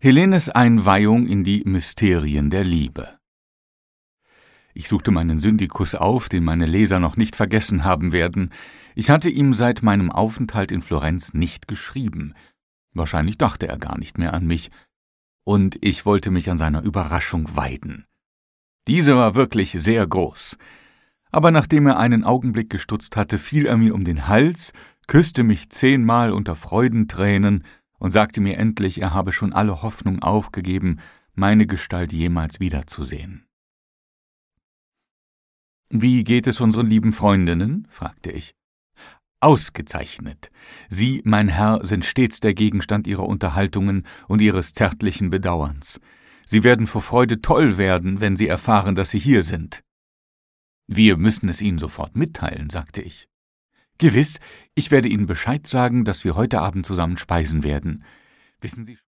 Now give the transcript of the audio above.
Helenes Einweihung in die Mysterien der Liebe. Ich suchte meinen Syndikus auf, den meine Leser noch nicht vergessen haben werden. Ich hatte ihm seit meinem Aufenthalt in Florenz nicht geschrieben. Wahrscheinlich dachte er gar nicht mehr an mich. Und ich wollte mich an seiner Überraschung weiden. Diese war wirklich sehr groß. Aber nachdem er einen Augenblick gestutzt hatte, fiel er mir um den Hals, küsste mich 10-mal unter Freudentränen und sagte mir endlich, er habe schon alle Hoffnung aufgegeben, meine Gestalt jemals wiederzusehen. »Wie geht es unseren lieben Freundinnen?« fragte ich. »Ausgezeichnet. Sie, mein Herr, sind stets der Gegenstand ihrer Unterhaltungen und ihres zärtlichen Bedauerns. Sie werden vor Freude toll werden, wenn sie erfahren, dass Sie hier sind.« »Wir müssen es Ihnen sofort mitteilen«, sagte ich. »Gewiss, ich werde Ihnen Bescheid sagen, dass wir heute Abend zusammen speisen werden. Wissen Sie